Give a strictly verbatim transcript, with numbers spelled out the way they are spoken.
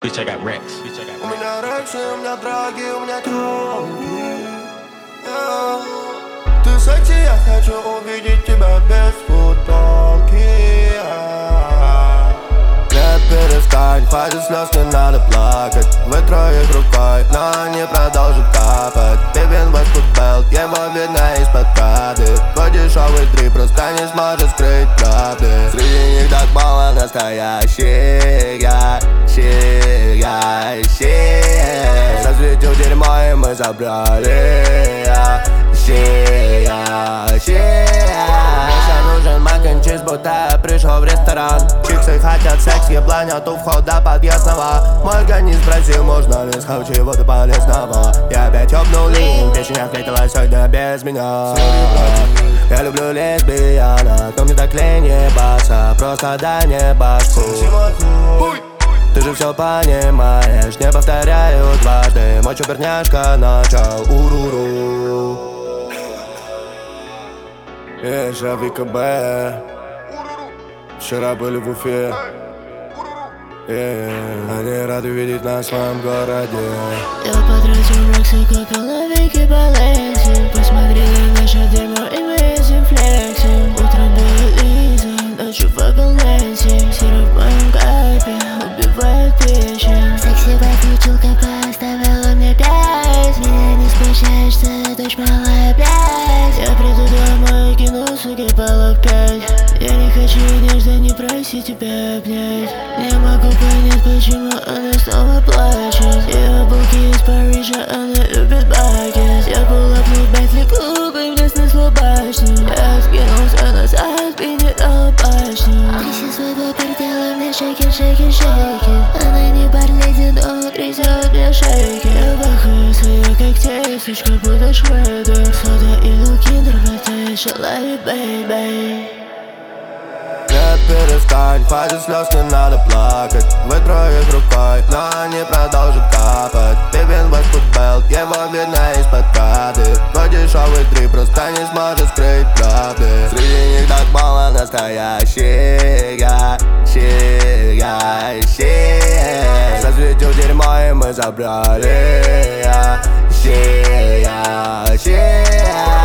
Bitch, I got racks. Bitch, I got У меня рексы, у меня драги, у меня тёлки. Yeah. Ты секси, я хочу увидеть тебя без футболки. Yeah. Не перестань, хватит слез, не надо плакать. Вытрой их рукой, но они продолжат капать. Пивен Westwood Belt, его видно из-под Прады. Твой дешевый дрип просто не сможет скрыть правды. Среди них так мало настоящих, ящих, ящих. Засветил дерьмо и мы забрали, ящик, ящик. Мне нужен мак н чиз, будто я пришел в ресторан. Чиксы хотят секс, ебланят у входа подъездного. Мой организм спросил, можно ли схавать чего-то полезного. Я опять ёбнул линь, песня ответила сегодня без меня. Я люблю лесбиянок, но мне так лень ебаться. Просто дай мне башку. Ты же все понимаешь, не повторяю дважды. Мой чуперняшка начал уруру. Эй, Жави КБ. Вчера были в Уфе. Yeah, они рады видеть нас в своем городе. Я потратил рекс и купил новенький Баленси. Посмотри на наше дерьмо и мы этим флексим. Утром был Изи, ночью выпил Нэнси. Сироп в моем кайпе убивает печень. Секси водичилка поставила мне пять. Меня не смущаешься, дочь малая, блядь. Я приду домой, кину, суки, полок пять. Я не хочу нежно, не проси тебя обнять. Не могу понять, почему она снова плачет. Ее булки из Парижа, она любит бакет. Я полопнул Бентли клубы, мне снесло башню. Я скинулся назад, генерал башню. Тряси свой до предела, мне шейкер, шейкер, шейкер. Она не барледи, но трясет мне шейкер. Я бахаю свои когтей, сучка будешь шведер. Сода и лукиндер, хватай шалай, бэй-бэй. Не перестань, хватит слез, не надо плакать. Вытрой их рукой, но они продолжат капать. Пивен Westwood Belt, его видно из-под Прады. Твой дешевый дрип просто не сможет скрыть правды. Среди них так мало настоящих, ящик, ящик. Засветил дерьмо и мы забрали, ящик, ящик.